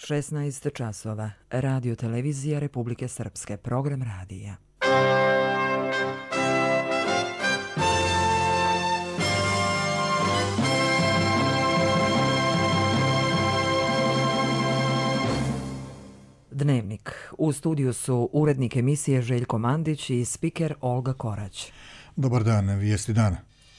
16 časova. Radio televizija Republike Srpske. Program radija. Dnevnik. U studiju su urednik emisije Željko Mandić i spiker Olga Korać. Dobar dan, vijesti dana.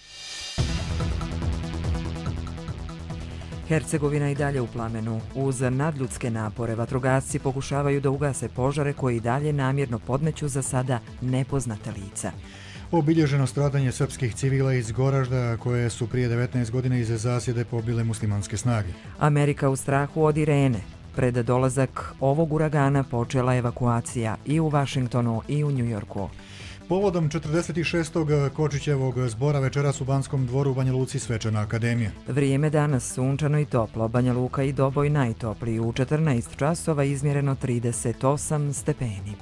Hercegovina i dalje u plamenu. Uz nadljudske napore vatrogasci pokušavaju da ugase požare koji i dalje namjerno podmeću za sada nepoznata lica. Obilježeno stradanje srpskih civila iz Goražda koje su prije 19 godina iz zasjede pobile muslimanske snage. Amerika u strahu od Irene. Pred dolazak ovog uragana počela evakuacija i u Vašingtonu i u Njujorku. Povodom 46. Kočićevog zbora večeras u Banskom dvoru u Banja Luci svečana akademija. Vrijeme danas sunčano i toplo. Banja Luka i Doboj najtopliji. U 14 časova izmjereno 38 stepeni.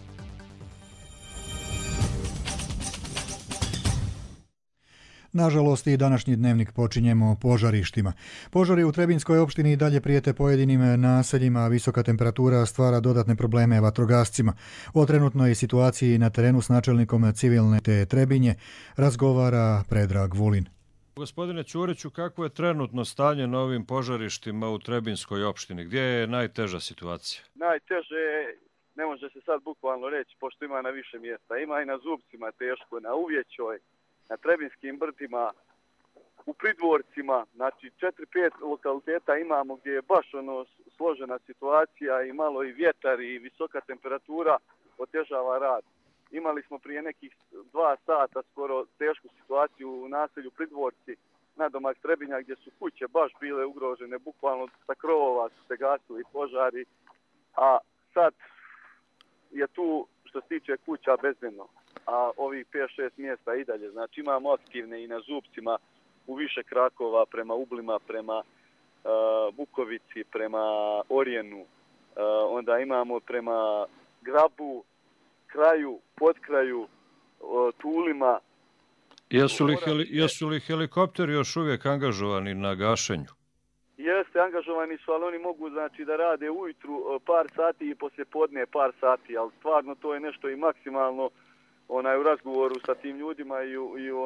Nažalost, i današnji dnevnik počinjemo požarištima. Požari u Trebinjskoj opštini i dalje prijete pojedinim naseljima, a visoka temperatura stvara dodatne probleme vatrogascima. O trenutnoj situaciji na terenu s načelnikom civilne te Trebinje razgovara Predrag Vulin. Gospodine Ćuriću, kako je trenutno stanje na ovim požarištima u Trebinjskoj opštini? Gdje je najteža situacija? Najteže ne može se sad bukvalno reći, pošto ima na više mjesta. Ima i na Zubcima teško, na Uvjećoj, na Trebinskim brdima, u Pridvorcima, znači 4-5 lokaliteta imamo gdje je baš složena situacija i malo i vjetar i visoka temperatura otežava rad. Imali smo prije nekih 2 sata skoro tešku situaciju u naselju Pridvorci, nadomak Trebinja, gdje su kuće baš bile ugrožene, bukvalno sa krovova su se gasili požari, a sad je tu što se tiče kuća bezbedno. A ovih 5-6 mjesta i dalje. Znači imamo aktivne i na Zubcima, u više krakova, prema Ublima, prema Bukovici, prema Orijenu. Onda imamo prema Grabu, Kraju, Podkraju, Tulima. Jesu li helikopteri još uvijek angažovani na gašenju? Jeste, angažovani su, ali oni mogu znači da rade ujutru par sati i poslije podne par sati, ali stvarno to je nešto i maksimalno u razgovoru sa tim ljudima i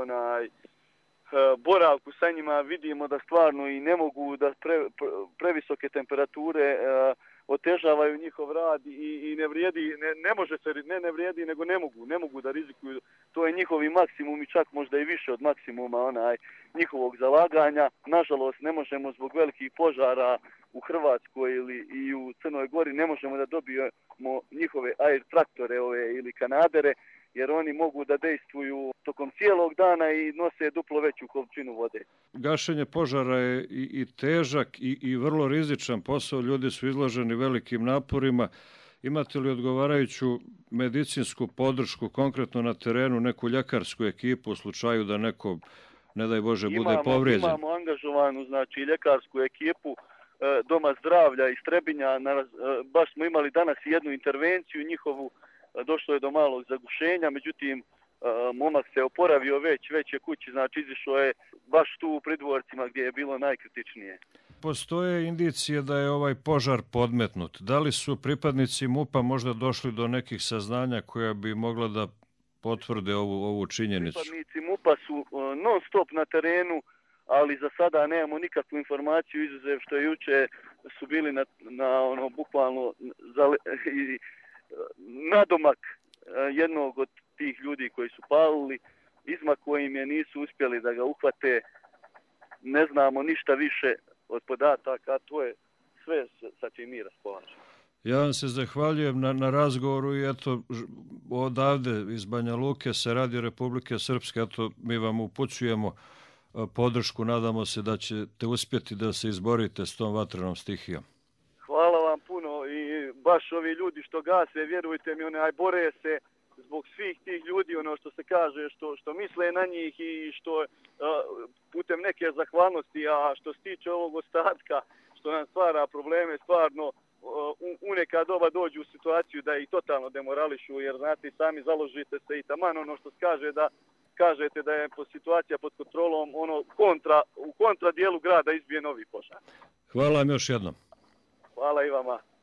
boravku sa njima vidimo da stvarno i ne mogu da previsoke temperature otežavaju njihov rad i ne vrijedi, ne može se, ne vrijedi, nego ne mogu da rizikuju. To je njihovi maksimum i čak možda i više od maksimuma njihovog zalaganja. Nažalost, ne možemo zbog velikih požara u Hrvatskoj i u Crnoj Gori, ne možemo da dobijemo njihove air traktore ili kanadere, jer oni mogu da dejstvuju tokom cijelog dana i nose duplo veću količinu vode. Gašenje požara je i težak i vrlo rizičan posao. Ljudi su izloženi velikim naporima. Imate li odgovarajuću medicinsku podršku, konkretno na terenu, neku ljekarsku ekipu u slučaju da neko, ne daj Bože, bude povrijeđen? Imamo angažovanu znači, ljekarsku ekipu Doma zdravlja iz Trebinja. Baš smo imali danas jednu intervenciju njihovu. Došlo je do malog zagušenja, međutim, momak se oporavio već je kući, znači izišao je baš tu u Pridvorcima gdje je bilo najkritičnije. Postoje indicije da je ovaj požar podmetnut. Da li su pripadnici MUP-a možda došli do nekih saznanja koja bi mogla da potvrde ovu činjenicu? Pripadnici MUP-a su non stop na terenu, ali za sada nemamo nikakvu informaciju, izuzev što juče su bili na bukvalno nadomak jednog od tih ljudi koji su palili, izmaklo im je, nisu uspjeli da ga uhvate. Ne znamo ništa više od podataka, to je sve sa čim mi raspolažemo. Ja vam se zahvaljujem na razgovoru i eto odavde iz Banja Luke se Radio Republike Srpske, eto mi vam upućujemo podršku, nadamo se da ćete uspjeti da se izborite s tom vatrenom stihijom. Hvala vam puno i baš ovi ljudi što gase, vjerujte mi, bore se zbog svih tih ljudi, što se kaže, što misle na njih i što putem neke zahvalnosti, a što se tiče ovog ostatka, što nam stvara probleme, stvarno u neka doba dođu u situaciju da ih totalno demorališu, jer znate sami založite se i taman što se kaže da kažete da je situacija pod kontrolom, u kontra dijelu grada izbije novi požar. Hvala vam još jednom. Hvala i vama.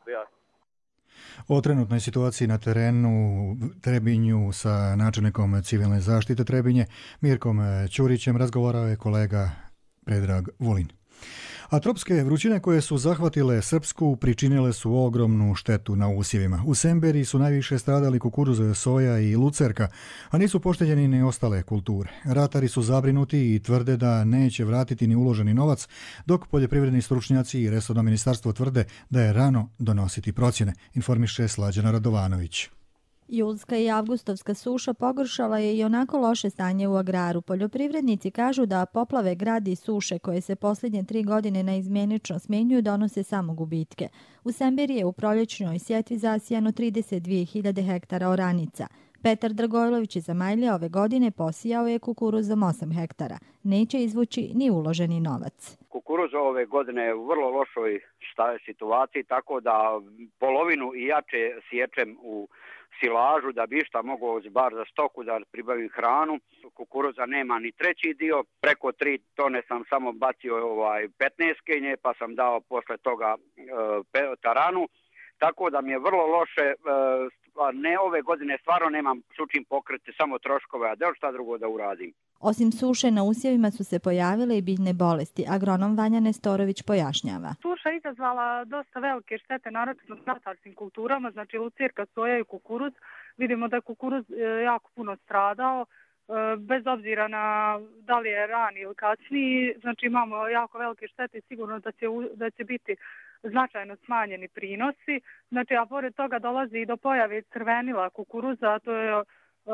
to jasno. O trenutnoj situaciji na terenu Trebinju sa načelnikom civilne zaštite Trebinje Mirkom Ćurićem razgovarao je kolega Predrag Vulin. A tropske vrućine koje su zahvatile Srpsku pričinile su ogromnu štetu na usjevima. U Semberiji su najviše stradali kukuruz, soja i lucerka, a nisu pošteđeni ni ostale kulture. Ratari su zabrinuti i tvrde da neće vratiti ni uloženi novac, dok poljoprivredni stručnjaci i resorno ministarstvo tvrde da je rano donositi procjene, informiše Slađana Radovanović. Julska i avgustovska suša pogoršala je i onako loše stanje u agraru. Poljoprivrednici kažu da poplave, gradi i suše koje se posljednje 3 godine neizmjenično smjenjuju donose samo gubitke. U Semberiji je u proljećnoj sjetvi zasijano 32.000 hektara oranica. Petar Dragojlović iz Zamajlja ove godine posijao je kukuruzom 8 hektara. Neće izvući ni uloženi novac. Kukuruz ove godine je u vrlo lošoj situaciji, tako da polovinu i jače sječem u silažu da bi išta mogao bar za stoku da pribavim hranu. Kukuruza nema ni treći dio, preko 3 tone sam samo bacio 15-kenje pa sam dao posle toga taranu. Tako da mi je vrlo loše, ne ove godine stvarno nemam sučim pokriti, samo troškove, a da šta drugo da uradim. Osim suše na usjevima su se pojavile i biljne bolesti. Agronom Vanja Nestorović pojašnjava. Suša je izazvala dosta velike štete, naročito s ratarskim kulturama, znači lucirka, soja i kukuruz. Vidimo da je kukuruz jako puno stradao, bez obzira na da li je rani ili kasniji. Znači imamo jako velike štete i sigurno da će biti značajno smanjeni prinosi. Znači, a pored toga dolazi i do pojave crvenila kukuruza, to je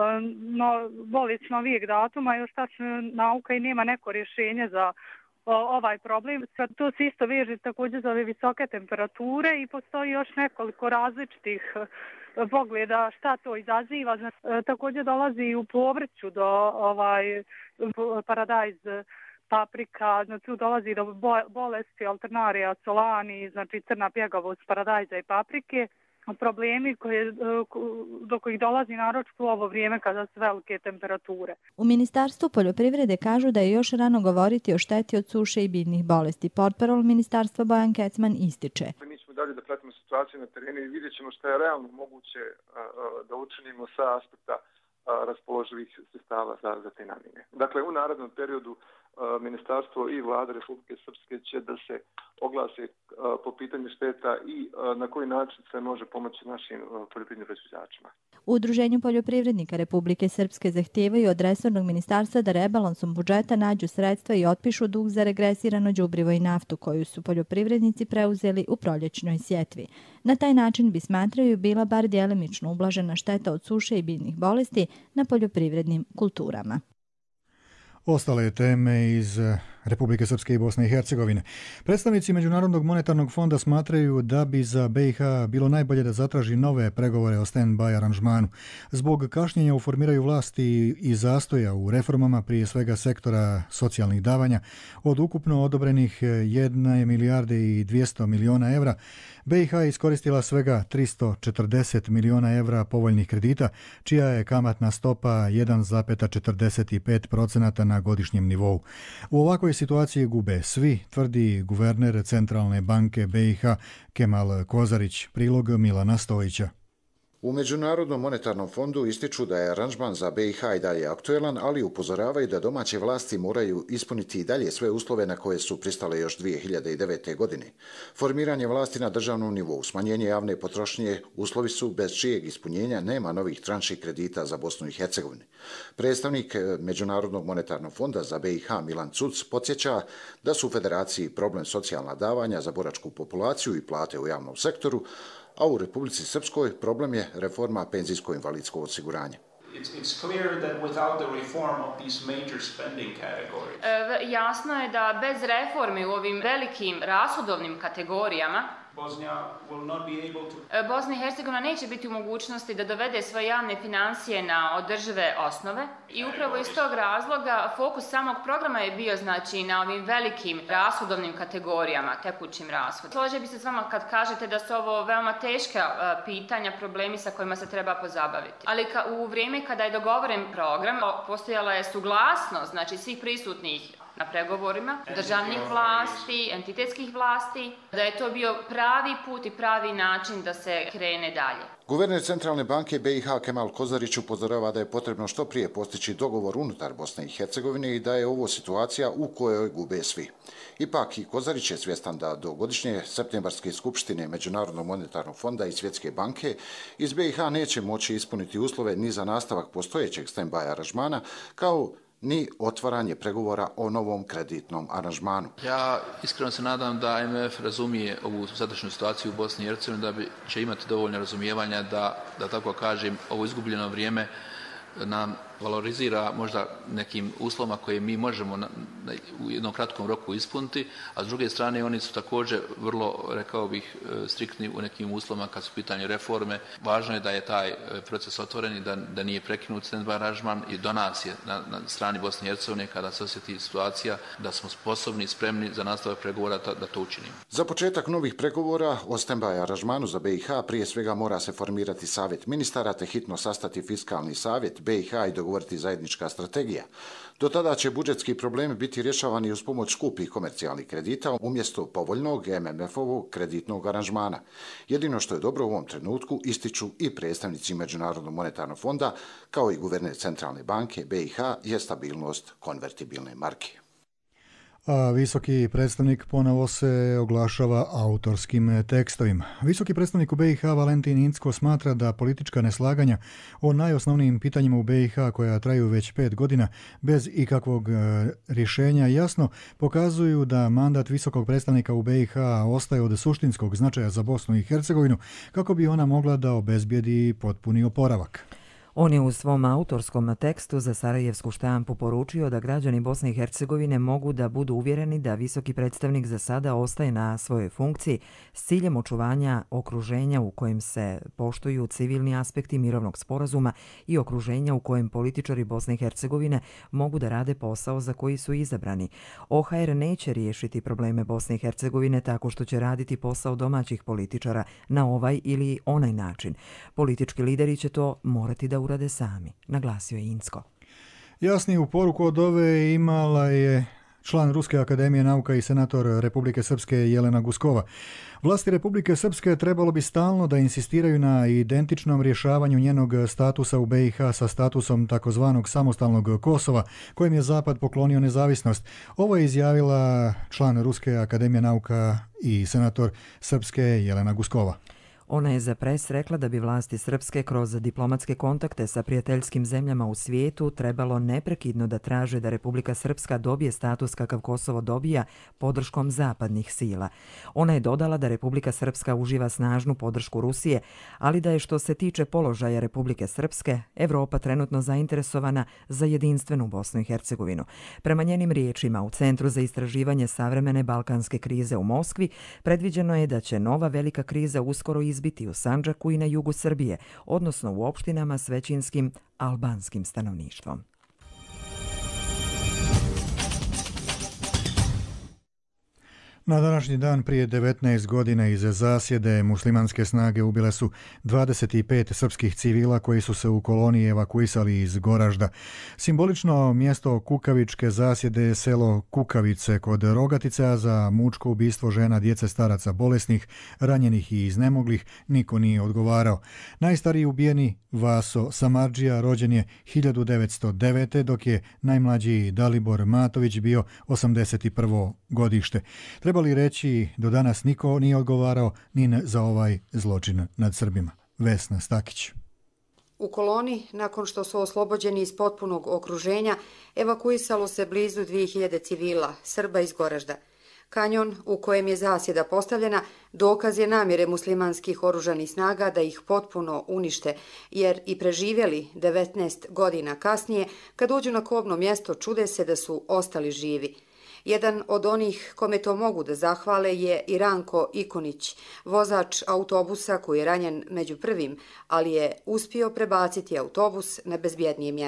bolest novijeg datuma, još tačno nauka i nema neko rješenje za ovaj problem. To se isto veže također za ove visoke temperature i postoji još nekoliko različitih pogleda šta to izaziva. Znači, također dolazi i u povrću do paradajz, paprika, znači tu dolazi do bolesti Alternaria solani, znači crna pjegavost paradajza i paprike. Problemi do kojih dolazi naročito u ovo vrijeme kada su velike temperature. U Ministarstvu poljoprivrede kažu da je još rano govoriti o šteti od suše i biljnih bolesti. Portparol ministarstva Bojan Kecman ističe. Mi ćemo dalje da pratimo situaciju na terenu i vidjet ćemo što je realno moguće da učinimo sa aspekta raspoloživih sredstava za te namjene. Dakle, u narednom periodu Ministarstvo i Vlada Republike Srpske će da se oglase po pitanju šteta i na koji način se može pomoći našim poljoprivrednim proizvođačima. U Udruženju poljoprivrednika Republike Srpske zahtijevaju od resornog ministarstva da rebalansom budžeta nađu sredstva i otpišu dug za regresirano đubrivo i naftu koju su poljoprivrednici preuzeli u proljećnoj sjetvi. Na taj način bi, smatraju, bila bar djelimično ublažena šteta od suše i biljnih bolesti na poljoprivrednim kulturama. Ostale teme iz Republike Srpske i Bosne i Hercegovine. Predstavnici Međunarodnog monetarnog fonda smatraju da bi za BiH bilo najbolje da zatraži nove pregovore o stand-by aranžmanu. Zbog kašnjenja u formiraju vlasti i zastoja u reformama, prije svega sektora socijalnih davanja, od ukupno odobrenih 1 milijarde i 200 miliona evra, BiH je iskoristila svega 340 miliona evra povoljnih kredita, čija je kamatna stopa 1,45% na godišnjem nivou. U ovakvoj situaciji gube svi, tvrdi guverner Centralne banke BiH Kemal Kozarić, prilog Milana Stojića. U Međunarodnom monetarnom fondu ističu da je aranžman za BiH i dalje aktuelan, ali upozoravaju da domaće vlasti moraju ispuniti i dalje sve uslove na koje su pristale još 2009. godine. Formiranje vlasti na državnom nivou, smanjenje javne potrošnje uslovi su bez čijeg ispunjenja nema novih tranši kredita za Bosnu i Hercegovinu. Predstavnik Međunarodnog monetarnog fonda za BiH Milan Cuc podsjeća da su u federaciji problem socijalna davanja za boračku populaciju i plate u javnom sektoru, a u Republici Srpskoj problem je reforma penzijsko-invalidskog osiguranja. Jasno je da bez reformi u ovim velikim rashodovnim kategorijama Bosna i Hercegovina neće biti u mogućnosti da dovede svoje javne financije na održive osnove i upravo iz tog razloga fokus samog programa je bio znači na ovim velikim rashodovnim kategorijama, tekućim rashodima. Složio bi se s vama kad kažete da su ovo veoma teška pitanja, problemi sa kojima se treba pozabaviti. Ali u vrijeme kada je dogovoren program, postojala je suglasnost znači svih prisutnih na pregovorima državnih vlasti, entitetskih vlasti, da je to bio pravi put i pravi način da se krene dalje. Guverner Centralne banke BiH Kemal Kozarić upozorava da je potrebno što prije postići dogovor unutar Bosne i Hercegovine i da je ovo situacija u kojoj gube svi. Ipak i Kozarić je svjestan da do godišnje septembarske skupštine Međunarodnog monetarnog fonda i Svjetske banke iz BiH neće moći ispuniti uslove ni za nastavak postojećeg stand-by aranžmana, kao ni otvaranje pregovora o novom kreditnom aranžmanu. Ja iskreno se nadam da MMF razumije ovu sadašnju situaciju u Bosni i Hercegovini, da će imati dovoljno razumijevanja da tako kažem, ovo izgubljeno vrijeme nam valorizira možda nekim uslovima koje mi možemo u jednom kratkom roku ispuniti, a s druge strane oni su također vrlo, rekao bih, striktni u nekim uslovima kad su pitanje reforme. Važno je da je taj proces otvoren i da nije prekinut stand-by aranžman i do nas je na strani Bosne i Hercegovine kada se osjeti situacija da smo sposobni i spremni za nastavak pregovora da to učinimo. Za početak novih pregovora o stand-by aranžmanu za BiH prije svega mora se formirati savjet ministara te hitno sastati fiskalni savjet BiH i dogovoriti zajednička strategija. Do tada će budžetski problemi biti rješavani uz pomoć skupih komercijalnih kredita umjesto povoljnog MMF-ovog kreditnog aranžmana. Jedino što je dobro u ovom trenutku ističu i predstavnici Međunarodnog monetarnog fonda kao i guverner Centralne banke BiH je stabilnost konvertibilne marke. A visoki predstavnik ponovo se oglašava autorskim tekstovima. Visoki predstavnik u BiH Valentin Incko smatra da politička neslaganja o najosnovnijim pitanjima u BiH koja traju već 5 godina bez ikakvog rješenja jasno pokazuju da mandat visokog predstavnika u BiH ostaje od suštinskog značaja za Bosnu i Hercegovinu kako bi ona mogla da obezbijedi potpuni oporavak. On je u svom autorskom tekstu za sarajevsku štampu poručio da građani Bosne i Hercegovine mogu da budu uvjereni da visoki predstavnik za sada ostaje na svojoj funkciji s ciljem očuvanja okruženja u kojem se poštuju civilni aspekti mirovnog sporazuma i okruženja u kojem političari Bosne i Hercegovine mogu da rade posao za koji su izabrani. OHR neće riješiti probleme Bosne i Hercegovine tako što će raditi posao domaćih političara na ovaj ili onaj način. Politički lideri će to morati da urade sami, naglasio je Incko. Jasniju poruku od ove imala je član Ruske akademije nauka i senator Republike Srpske Jelena Guskova. Vlasti Republike Srpske trebalo bi stalno da insistiraju na identičnom rješavanju njenog statusa u BiH sa statusom takozvanog samostalnog Kosova, kojem je Zapad poklonio nezavisnost. Ovo je izjavila član Ruske akademije nauka i senator Srpske Jelena Guskova. Ona je za Pres rekla da bi vlasti Srpske kroz diplomatske kontakte sa prijateljskim zemljama u svijetu trebalo neprekidno da traže da Republika Srpska dobije status kakav Kosovo dobija podrškom zapadnih sila. Ona je dodala da Republika Srpska uživa snažnu podršku Rusije, ali da je što se tiče položaja Republike Srpske, Evropa trenutno zainteresovana za jedinstvenu Bosnu i Hercegovinu. Prema njenim riječima, u Centru za istraživanje savremene balkanske krize u Moskvi predviđeno je da će nova velika kriza uskoro izbiti u Sandžaku i na jugu Srbije, odnosno u opštinama s većinskim albanskim stanovništvom. Na današnji dan prije 19 godina iz zasjede muslimanske snage ubile su 25 srpskih civila koji su se u koloniji evakuisali iz Goražda. Simbolično mjesto kukavičke zasjede je selo Kukavice kod Rogatice, a za mučko ubistvo žena, djece, staraca, bolesnih, ranjenih i iznemoglih niko nije odgovarao. Najstariji ubijeni Vaso Samardžija rođen je 1909. dok je najmlađi Dalibor Matović bio 81. godište. Treba li reći, do danas niko nije odgovarao ni za ovaj zločin nad Srbima. Vesna Stakić. U koloni, nakon što su oslobođeni iz potpunog okruženja, evakuisalo se blizu 2000 civila, Srba iz Goražda. Kanjon u kojem je zasjeda postavljena dokaz je namjere muslimanskih oružanih snaga da ih potpuno unište, jer i preživjeli 19 godina kasnije, kad uđu na kobno mjesto, čude se da su ostali živi. Jedan od onih kome to mogu da zahvale je i Ranko Ikonić, vozač autobusa koji je ranjen među prvim, ali je uspio prebaciti autobus na bezbjednije mjesto.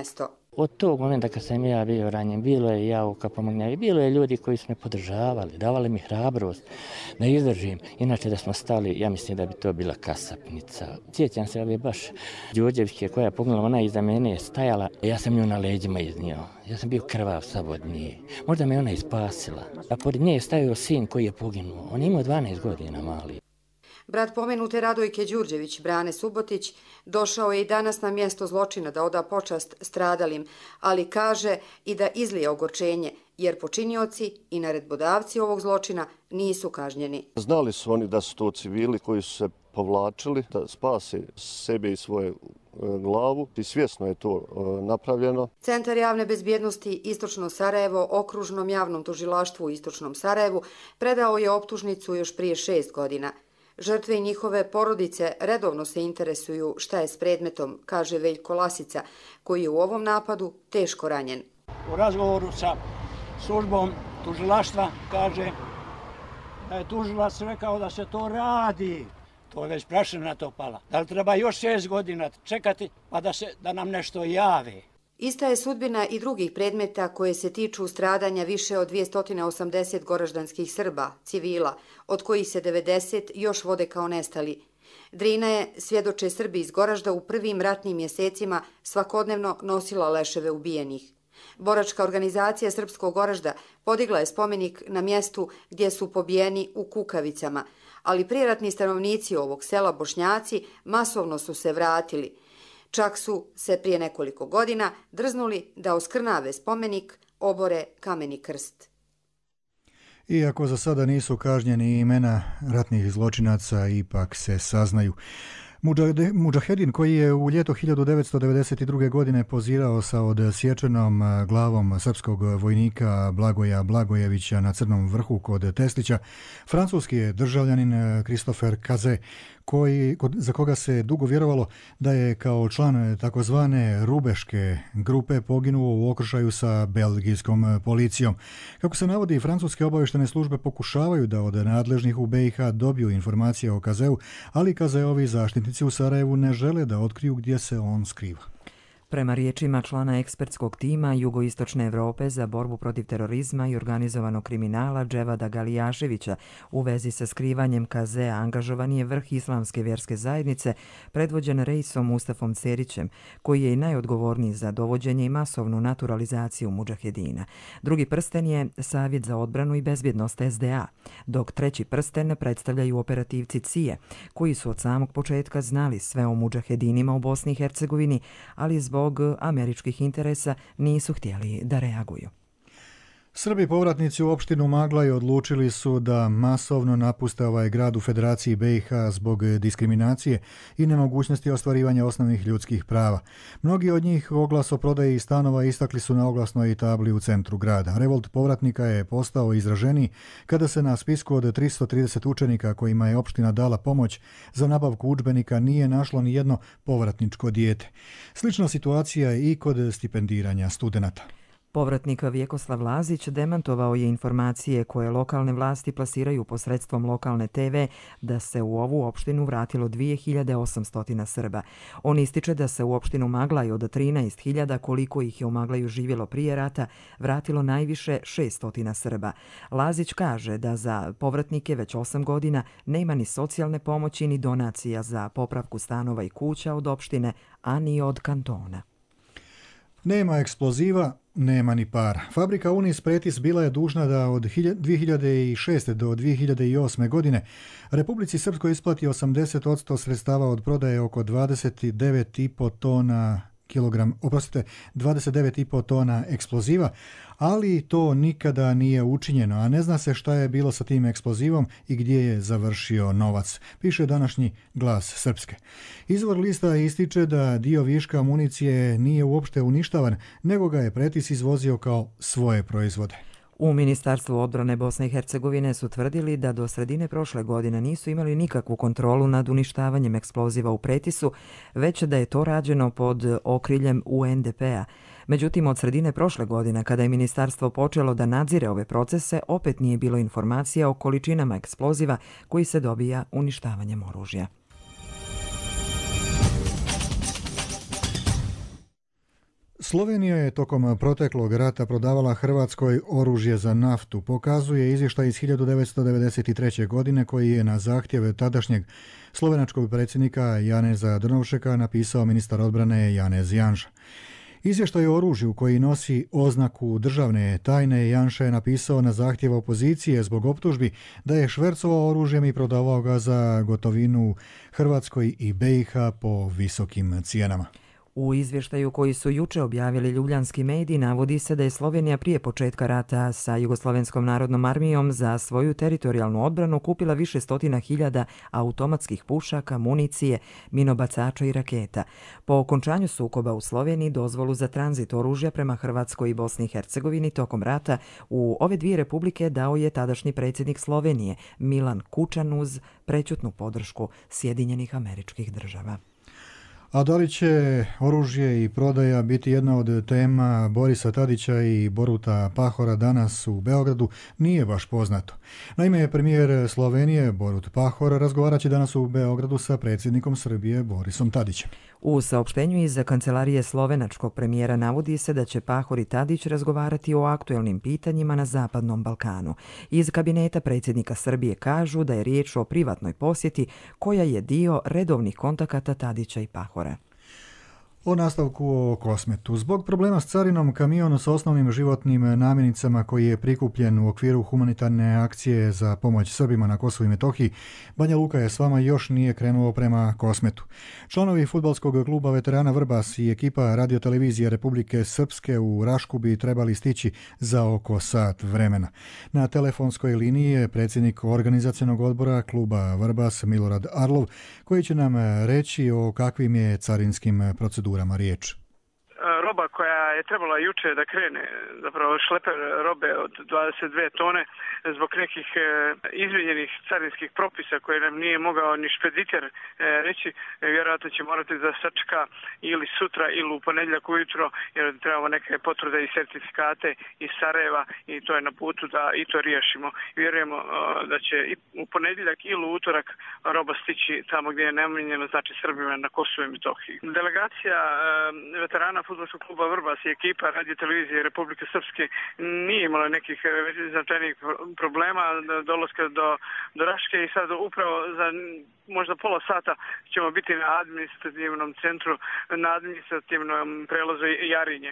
Od tog momenta kad sam ja bio ranjen, bilo je jauka, pomognjava, bilo je ljudi koji su me podržavali, davali mi hrabrost da izdržim. Inače da smo stali, ja mislim da bi to bila kasapnica. Sjećam se ove baš Đurđevićke koja je poginula, ona iza mene je stajala, ja sam nju na leđima iznio. Ja sam bio krvav sav od nje. Možda me ona ispasila. A pored nje je stajao sin koji je poginuo. On je imao 12 godina mali. Brat pomenute Radojke Đurđević, Brane Subotić, došao je i danas na mjesto zločina da oda počast stradalim, ali kaže i da izlije ogorčenje, jer počinioci i naredbodavci ovog zločina nisu kažnjeni. Znali su oni da su to civili koji su se povlačili, da spase sebe i svoje glavu i svjesno je to napravljeno. Centar javne bezbjednosti Istočno Sarajevo okružnom javnom tužilaštvu u Istočnom Sarajevu predao je optužnicu još prije 6 godina. Žrtve i njihove porodice redovno se interesuju šta je s predmetom, kaže Veljko Lasica, koji je u ovom napadu teško ranjen. U razgovoru sa službom tužilaštva kaže da je tužilac rekao da se to radi. To je već prašina na to pala. Da li treba još 6 godina čekati pa da nam nešto jave? Ista je sudbina i drugih predmeta koje se tiču stradanja više od 280 goraždanskih Srba, civila, od kojih se 90 još vode kao nestali. Drina je, svjedoče Srbi iz Goražda, u prvim ratnim mjesecima svakodnevno nosila leševe ubijenih. Boračka organizacija Srpskog Goražda podigla je spomenik na mjestu gdje su pobijeni u Kukavicama, ali prijeratni stanovnici ovog sela Bošnjaci masovno su se vratili. Čak su se prije nekoliko godina drznuli da oskrnave spomenik, obore kameni krst. Iako za sada nisu kažnjeni, imena ratnih zločinaca ipak se saznaju. Mudžahedin, koji je u ljeto 1992. godine pozirao sa odsječenom glavom srpskog vojnika Blagoja Blagojevića na Crnom vrhu kod Teslića, francuski je državljanin Christopher Caze, za koga se dugo vjerovalo da je kao član takozvane Rubeške grupe poginuo u okršaju sa belgijskom policijom. Kako se navodi, francuske obavještene službe pokušavaju da od nadležnih u BiH dobiju informacije o Kazeu, ali Kazeovi zaštitnici u Sarajevu ne žele da otkriju gdje se on skriva. Prema riječima člana ekspertskog tima Jugoistočne Evrope za borbu protiv terorizma i organizovanog kriminala Dževada Galijaševića u vezi sa skrivanjem Kazea angažovan je vrh islamske vjerske zajednice predvođen Reisom Mustafom Cerićem, koji je i najodgovorniji za dovođenje i masovnu naturalizaciju mudžahedina. Drugi prsten je Savjet za odbranu i bezbjednost SDA, dok treći prsten predstavljaju operativci CIA, koji su od samog početka znali sve o mudžahedinima u Bosni i Hercegovini, ali zbog američkih interesa nisu htjeli da reaguju. Srbi povratnici u opštinu Maglaj odlučili su da masovno napuste ovaj grad u Federaciji BiH zbog diskriminacije i nemogućnosti ostvarivanja osnovnih ljudskih prava. Mnogi od njih oglas o prodaji stanova istakli su na oglasnoj tabli u centru grada. Revolt povratnika je postao izraženiji kada se na spisku od 330 učenika kojima je opština dala pomoć za nabavku udžbenika nije našlo ni jedno povratničko dijete. Slična situacija je i kod stipendiranja studenata. Povratnik Vjekoslav Lazić demantovao je informacije koje lokalne vlasti plasiraju posredstvom lokalne TV da se u ovu opštinu vratilo 2800 Srba. On ističe da se u opštinu Maglaj od 13.000, koliko ih je u Maglaju živjelo prije rata, vratilo najviše 600 Srba. Lazić kaže da za povratnike već 8 godina nema ni socijalne pomoći ni donacija za popravku stanova i kuća od opštine, a ni od kantona. Nema eksploziva, nema ni para. Fabrika Unis Pretis bila je dužna da od 2006. do 2008. godine Republici Srpskoj isplati 80% sredstava od prodaje oko 29,5 tona eksploziva, ali to nikada nije učinjeno, a ne zna se šta je bilo sa tim eksplozivom i gdje je završio novac, piše današnji Glas Srpske. Izvor lista ističe da dio viška municije nije uopšte uništavan, nego ga je Pretis izvozio kao svoje proizvode. U Ministarstvu odbrane Bosne i Hercegovine su tvrdili da do sredine prošle godine nisu imali nikakvu kontrolu nad uništavanjem eksploziva u Pretisu, već da je to rađeno pod okriljem UNDP-a. Međutim, od sredine prošle godine, kada je ministarstvo počelo da nadzire ove procese, opet nije bilo informacija o količinama eksploziva koji se dobija uništavanjem oružja. Slovenija je tokom proteklog rata prodavala Hrvatskoj oružje za naftu, pokazuje izvještaj iz 1993. godine koji je na zahtjev tadašnjeg slovenačkog predsjednika Janeza Drnovšeka napisao ministar odbrane Janez Janša. Izvještaj o oružju koji nosi oznaku državne tajne Janša je napisao na zahtjev opozicije zbog optužbi da je švercovao oružjem i prodavao ga za gotovinu Hrvatskoj i BiH po visokim cijenama. U izvještaju koji su juče objavili ljubljanski mediji navodi se da je Slovenija prije početka rata sa Jugoslovenskom narodnom armijom za svoju teritorijalnu odbranu kupila više stotina hiljada automatskih pušaka, municije, minobacača i raketa. Po okončanju sukoba u Sloveniji dozvolu za tranzit oružja prema Hrvatskoj i Bosni i Hercegovini tokom rata u ove dvije republike dao je tadašnji predsjednik Slovenije Milan Kučan uz prećutnu podršku Sjedinjenih Američkih Država. A da li će oružje i prodaja biti jedna od tema Borisa Tadića i Boruta Pahora danas u Beogradu, nije baš poznato. Naime, premijer Slovenije Borut Pahor razgovarat će danas u Beogradu sa predsjednikom Srbije Borisom Tadićem. U saopštenju iz kancelarije slovenačkog premijera navodi se da će Pahor i Tadić razgovarati o aktuelnim pitanjima na Zapadnom Balkanu. Iz kabineta predsjednika Srbije kažu da je riječ o privatnoj posjeti koja je dio redovnih kontakata Tadića i Pahora. O nastavku o Kosmetu. Zbog problema s carinom, kamion s osnovnim životnim namirnicama koji je prikupljen u okviru humanitarne akcije za pomoć Srbima na Kosovu i Metohiji, Banja Luka je s vama još nije krenuo prema Kosmetu. Članovi fudbalskog kluba veterana Vrbas i ekipa radiotelevizije Republike Srpske u Rašku bi trebali stići za oko sat vremena. Na telefonskoj liniji je predsjednik organizacionog odbora kluba Vrbas Milorad Arlov, koji će nam reći o kakvim je carinskim procedurama riječ. Roba koja je trebala juče da krene, zapravo šleper robe od 22 tone, zbog nekih izmijenjenih carinskih propisa koje nam nije mogao ni špediter reći, vjerojatno će morati da sačeka ili sutra ili u ponedjeljak ujutro, jer trebamo neke potvrde i certifikate iz Sarajeva i to je na putu da i to riješimo. Vjerujemo da će i u ponedjeljak ili u utorak roba stići tamo gdje je namijenjeno, znači Srbima na Kosovu i Metohiji. Delegacija veterana fudbalskog kluba Vrbas i ekipa radiotelevizije Republike Srpske nije imala nekih značajnih problema dolaska do Raške i sad upravo za možda pola sata ćemo biti na administrativnom centru, na administrativnom prelazu Jarinje.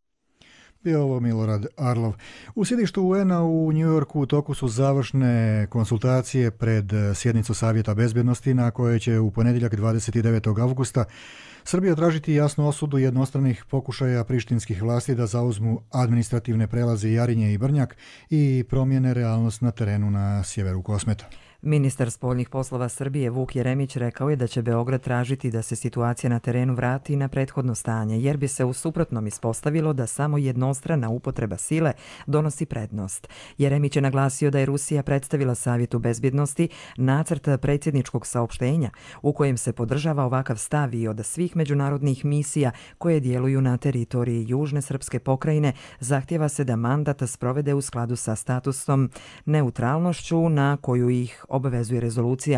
Je ovo Milorad Arlov. U sjedištu UN-a u Njujorku u toku su završne konsultacije pred sjednicu Savjeta bezbjednosti na koje će u ponedjeljak 29. avgusta Srbija tražiti jasnu osudu jednostranih pokušaja prištinskih vlasti da zauzmu administrativne prelaze Jarinje i Brnjak i promijene realnost na terenu na sjeveru Kosmeta. Ministar spoljnih poslova Srbije Vuk Jeremić rekao je da će Beograd tražiti da se situacija na terenu vrati na prethodno stanje, jer bi se u suprotnom ispostavilo da samo jednostrana upotreba sile donosi prednost. Jeremić je naglasio da je Rusija predstavila Savjetu bezbjednosti nacrt predsjedničkog saopštenja u kojem se podržava ovakav stav i od svih međunarodnih misija koje djeluju na teritoriji Južne srpske pokrajine zahtjeva se da mandat sprovede u skladu sa statusom neutralnošću na koju ih obavezuje rezolucija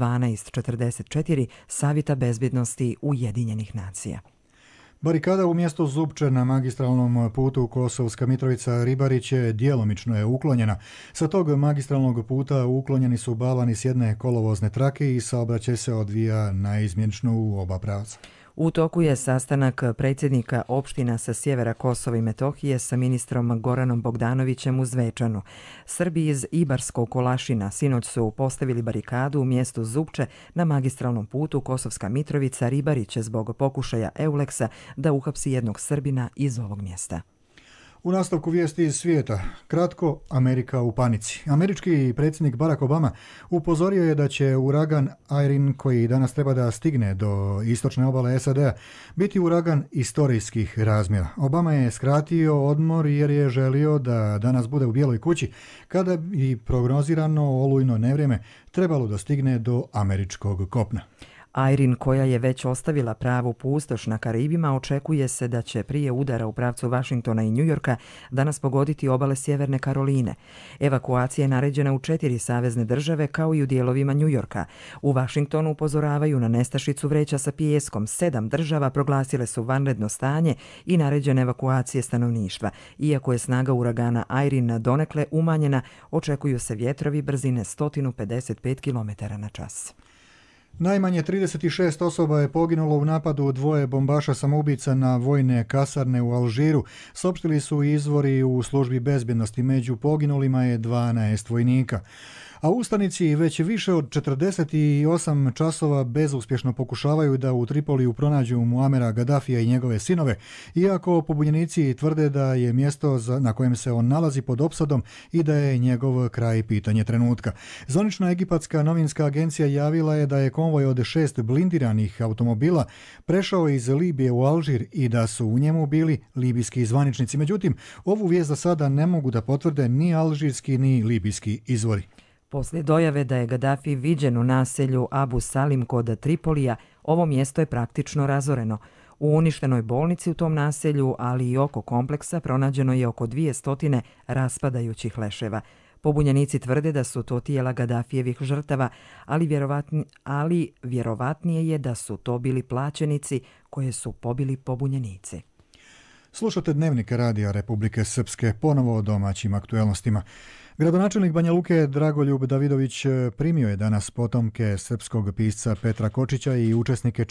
1244 Savjeta bezbjednosti Ujedinjenih nacija. Barikada u mjestu Zupče na magistralnom putu Kosovska Mitrovica-Ribarić je djelomično je uklonjena. Sa tog magistralnog puta uklonjeni su balvani s jedne kolovozne trake i saobraćaj se odvija naizmjenično u oba pravca. U toku je sastanak predsjednika opština sa sjevera Kosova i Metohije sa ministrom Goranom Bogdanovićem u Zvečanu. Srbi iz Ibarskog Kolašina sinoć su postavili barikadu u mjestu Zupče na magistralnom putu Kosovska Mitrovica-Ribarić zbog pokušaja Euleksa da uhapsi jednog Srbina iz ovog mjesta. U nastavku vijesti iz svijeta, kratko, Amerika u panici. Američki predsjednik Barack Obama upozorio je da će uragan Irene, koji danas treba da stigne do istočne obale SAD-a, biti uragan istorijskih razmjera. Obama je skratio odmor jer je želio da danas bude u Bijeloj kući, kada bi prognozirano olujno nevrijeme trebalo da stigne do američkog kopna. Irene, koja je već ostavila pravu pustoš na Karibima, očekuje se da će prije udara u pravcu Vašingtona i Njujorka danas pogoditi obale Sjeverne Karoline. Evakuacija je naređena u 4 savezne države kao i u dijelovima Njujorka. U Vašingtonu upozoravaju na nestašicu vreća sa pijeskom. 7 država proglasile su vanredno stanje i naređene evakuacije stanovništva. Iako je snaga uragana Irene donekle umanjena, očekuju se vjetrovi brzine 155 km/h. Najmanje 36 osoba je poginulo u napadu 2 bombaša samoubica na vojne kasarne u Alžiru, saopštili su izvori u službi bezbjednosti. Među poginulima je 12 vojnika. A ustanici već više od 48 časova bezuspješno pokušavaju da u Tripoliju pronađu Muamera Gaddafija i njegove sinove, iako pobunjenici tvrde da je mjesto na kojem se on nalazi pod opsadom i da je njegov kraj pitanje trenutka. Zvanična egipatska novinska agencija javila je da je konvoj od 6 blindiranih automobila prešao iz Libije u Alžir i da su u njemu bili libijski zvaničnici. Međutim, ovu vijest za sada ne mogu da potvrde ni alžirski ni libijski izvori. Poslije dojave da je Gaddafi viđen u naselju Abu Salim kod Tripolija, ovo mjesto je praktično razoreno. U uništenoj bolnici u tom naselju, ali i oko kompleksa, pronađeno je oko 200 raspadajućih leševa. Pobunjenici tvrde da su to tijela Gaddafijevih žrtava, ali vjerovatnije je da su to bili plaćenici koje su pobili pobunjenici. Slušate Dnevnik Radija Republike Srpske, ponovo o domaćim aktuelnostima. Gradonačelnik Banja Luke Dragoljub Davidović primio je danas potomke srpskog pisca Petra Kočića i učesnike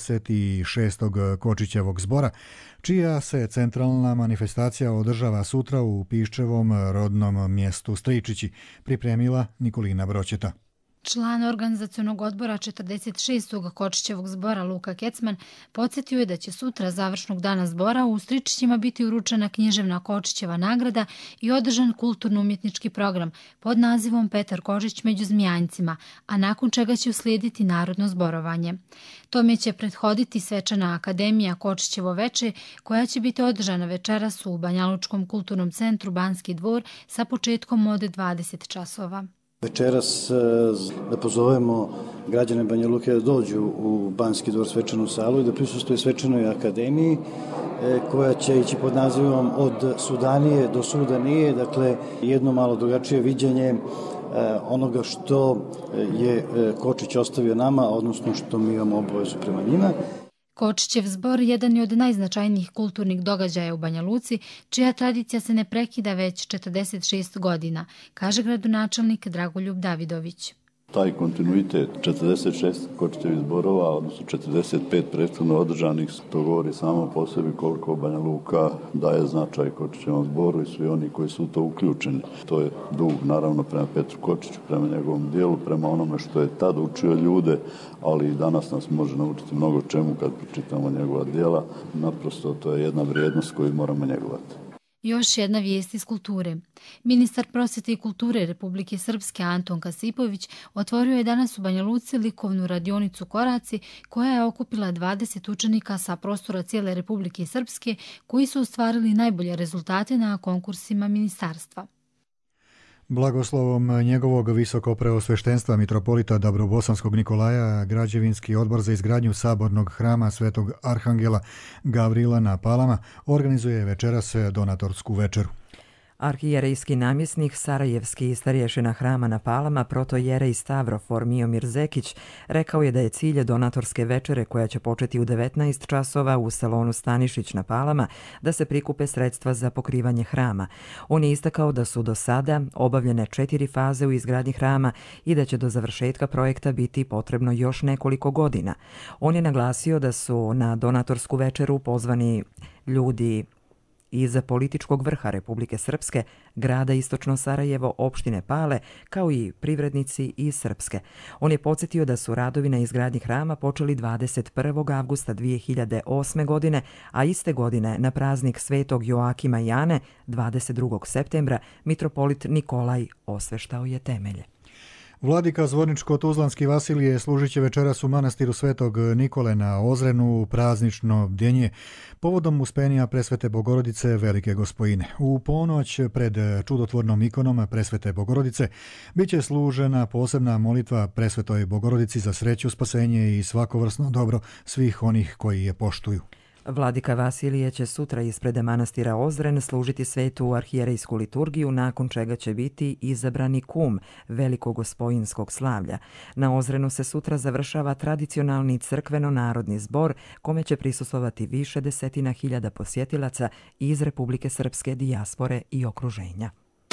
46. Kočićevog zbora, čija se centralna manifestacija održava sutra u Piščevom rodnom mjestu Stričići, pripremila Nikolina Broćeta. Član organizacionog odbora 46. Kočićevog zbora Luka Kecman podsjetio je da će sutra završnog dana zbora u Stričićima biti uručena književna Kočićeva nagrada i održan kulturno-umjetnički program pod nazivom Petar Kočić među zmijanjcima, a nakon čega će uslijediti narodno zborovanje. Tome će prethoditi svečana akademija Kočićevo veče, koja će biti održana večeras u Banjalučkom kulturnom centru Banski dvor sa početkom od 20 časova. Večeras da pozovemo građane Banja Luke da dođu u Banski dvor svečanu salu i da prisustuje svečanoj akademiji koja će ići pod nazivom Od Sudanije do Sudanije, dakle jedno malo drugačije viđenje onoga što je Kočić ostavio nama, odnosno što mi imamo obavezu prema njima. Kočićev zbor jedan je od najznačajnijih kulturnih događaja u Banja Luci, čija tradicija se ne prekida već 46 godina, kaže gradonačelnik Dragoljub Davidović. Taj kontinuitet 46 Kočićevih zborova, odnosno 45 prethodno održanih, to govori samo po sebi koliko Banja Luka daje značaj Kočićevom zboru i svi oni koji su u to uključeni. To je dug naravno prema Petru Kočiću, prema njegovom dijelu, prema onome što je tad učio ljude, ali i danas nas može naučiti mnogo čemu kad pročitamo njegova djela. Naprosto to je jedna vrijednost koju moramo njegovati. Još jedna vijest iz kulture. Ministar prosvjete i kulture Republike Srpske Anton Kasipović otvorio je danas u Banja Luci likovnu radionicu Koraci, koja je okupila 20 učenika sa prostora cijele Republike Srpske koji su ostvarili najbolje rezultate na konkursima ministarstva. Blagoslovom njegovog visokopreosveštenstva mitropolita Dabrobosanskog Nikolaja, građevinski odbor za izgradnju sabornog hrama Svetog Arhangela Gavrila na Palama organizuje večeras donatorsku večeru. Arhijerejski namjesnik Sarajevski starješina hrama na Palama, protojerej Stavrofor Miomir Zekić, rekao je da je cilj donatorske večere, koja će početi u 19 časova u salonu Stanišić na Palama, da se prikupe sredstva za pokrivanje hrama. On je istakao da su do sada obavljene 4 faze u izgradnji hrama i da će do završetka projekta biti potrebno još nekoliko godina. On je naglasio da su na donatorsku večeru pozvani ljudi iz političkog vrha Republike Srpske, grada Istočno Sarajevo, opštine Pale, kao i privrednici iz Srpske. On je podsjetio da su radovi na izgradnji hrama počeli 21. avgusta 2008. godine, a iste godine na praznik Svetog Joakima i Ane, 22. septembra, mitropolit Nikolaj osveštao je temelje. Vladika Zvorničko-Tuzlanski Vasilije služit će večeras u manastiru Svetog Nikole na Ozrenu praznično bdjenje povodom uspenja Presvete Bogorodice Velike Gospojine. U ponoć pred čudotvornom ikonom Presvete Bogorodice bit će služena posebna molitva Presvetoj Bogorodici za sreću, spasenje i svakovrsno dobro svih onih koji je poštuju. Vladika Vasilije će sutra ispred manastira Ozren služiti svetu arhijerejsku liturgiju, nakon čega će biti izabrani kum Velikogospojinskog slavlja. Na Ozrenu se sutra završava tradicionalni crkveno-narodni zbor, kome će prisustvovati više desetina hiljada posjetilaca iz Republike Srpske, dijaspore i okruženja.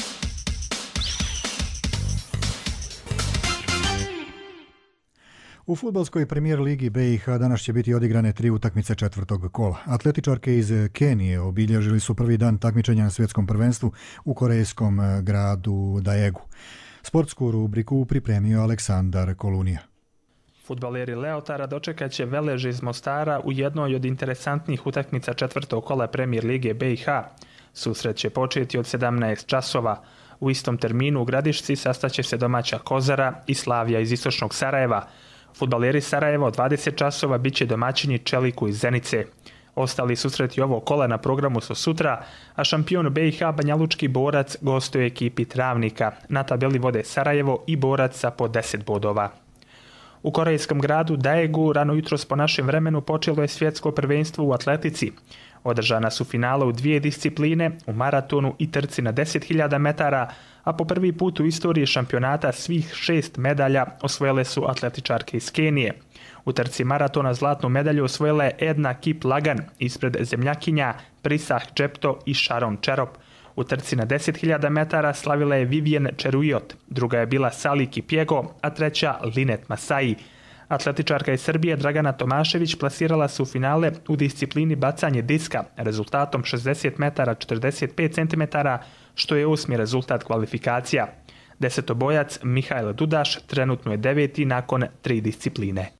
U fudbalskoj premijer ligi BiH danas će biti odigrane 3 utakmice četvrtog kola. Atletičarke iz Kenije obilježili su prvi dan takmičenja na svjetskom prvenstvu u korejskom gradu Daegu. Sportsku rubriku pripremio Aleksandar Kolunija. Fudbaleri Leotara dočekat će Velež iz Mostara u jednoj od interesantnih utakmica četvrtog kola premijer lige BiH. Susret će početi od 17 časova. U istom terminu u Gradišci sastaće se domaća Kozara i Slavija iz istočnog Sarajeva. Fudbaleri Sarajeva od 20 časova bit će domaćini Čeliku iz Zenice. Ostali susreti ovog kola na programu su sutra, a šampion BiH Banjalučki Borac gostuje ekipi Travnika. Na tabeli vode Sarajevo i Borac sa po 10 bodova. U korejskom gradu Daegu rano jutros po našem vremenu počelo je svjetsko prvenstvo u atletici. Održana su finale u 2 discipline, u maratonu i trci na 10.000 metara, a po prvi put u istoriji šampionata svih 6 medalja osvojile su atletičarke iz Kenije. U trci maratona zlatnu medalju osvojila je Edna Kip-Lagan ispred zemljakinja Prisah Džepto i Sharon Čerop. U trci na 10.000 metara slavila je Vivienne Čerujot, druga je bila Sali Kipjego, a treća Linet Masai. Atletičarka iz Srbije Dragana Tomašević plasirala se u finale u disciplini bacanje diska rezultatom 60 metara 45 cm, što je 8. rezultat kvalifikacija. Desetobojac Mihajl Dudaš trenutno je 9. nakon 3 discipline.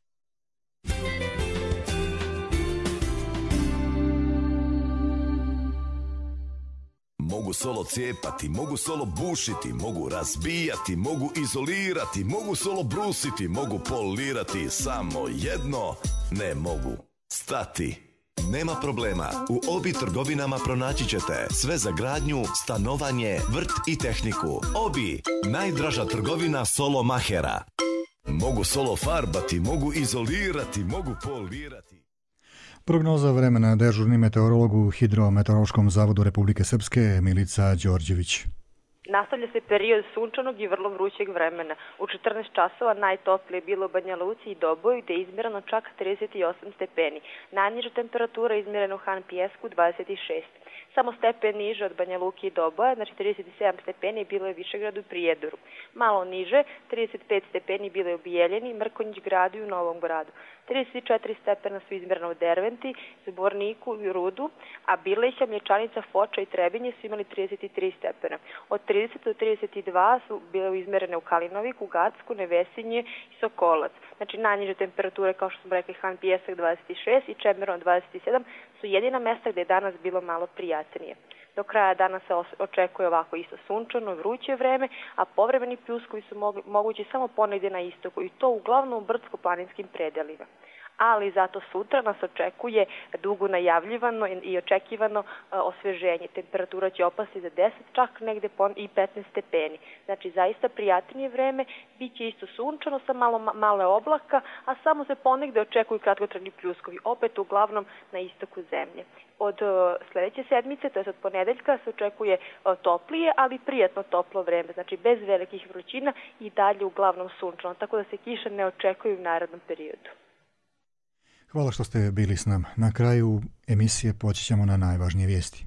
Mogu solo cijepati, mogu solo bušiti, mogu razbijati, mogu izolirati, mogu solo brusiti, mogu polirati, samo jedno ne mogu stati. Nema problema, u Obi trgovinama pronaći ćete sve za gradnju, stanovanje, vrt i tehniku. Obi, najdraža trgovina solo mahera. Mogu solo farbati, mogu izolirati, mogu polirati. Prognoza vremena dežurni meteorolog u Hidrometeorološkom zavodu Republike Srpske Milica Đorđević. Nastavlja se period sunčanog i vrlo vrućeg vremena. U 14 časova najtoplije bilo u Banja Luci i Doboju, gde je izmjereno čak 38 stepeni. Najniža temperatura je izmjerena u Han Pijesku 26. Samo stepen niže od Banja Luki i Doboja, znači 37 stepeni bilo je u Višegradu i Prijedoru. Malo niže, 35 stepeni bilo je u Bijeljeni, Mrkonjić gradu i u Novom gradu. 34 stepena su izmjerena u Derventi, Zborniku i Rudu, a Bileća, Mlječanica, Foča i Trebinje su imali 33 stepena. Od 30 do 32 su bile izmjerene u Kalinoviku, Gacku, Nevesinje i Sokolac. Znači najniže temperature, kao što smo rekli, Han Pijesak 26 i Čemeron 27 su jedina mesta gde je danas bilo malo prijatnije. Do kraja dana se očekuje ovako isto sunčano, vruće vreme, a povremeni pljuskovi su mogući samo ponegdje na istoku i to uglavnom u brdsko-planinskim predelima. Ali zato sutra nas očekuje dugo najavljivano i očekivano osveženje. Temperatura će opasti za 10, čak negde i 15 stepeni. Znači zaista prijatnije vreme, bit će isto sunčano sa male oblaka, a samo se ponegde očekuju kratkotrajni pljuskovi, opet uglavnom na istoku zemlje. Od sljedeće sedmice, to je od ponedeljka, se očekuje toplije, ali prijatno toplo vreme, znači bez velikih vrućina i dalje uglavnom sunčano, tako da se kiše ne očekuju u narednom periodu. Hvala što ste bili s nama. Na kraju emisije poći ćemo na najvažnije vijesti.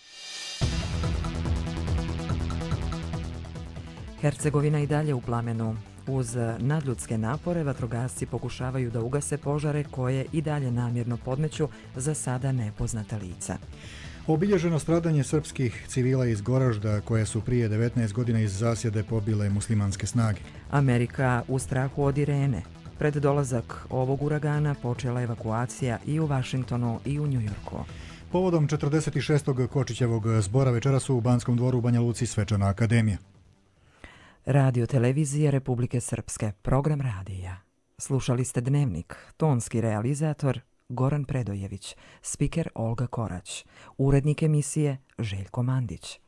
Hercegovina i dalje u plamenu. Uz nadljudske napore vatrogasci pokušavaju da ugase požare koje i dalje namjerno podmeću za sada nepoznata lica. Obilježeno stradanje srpskih civila iz Goražda koje su prije 19 godina iz zasjede pobile muslimanske snage. Amerika u strahu od Irene. Pred dolazak ovog uragana počela evakuacija i u Vašingtonu i u Njujorku. Povodom 46. Kočićevog zbora večeras u Banskom dvoru u Banja Luci svečana akademija. Radio televizije Republike Srpske, program radija. Slušali ste Dnevnik, tonski realizator Goran Predojević, spiker Olga Korać, urednik emisije Željko Mandić.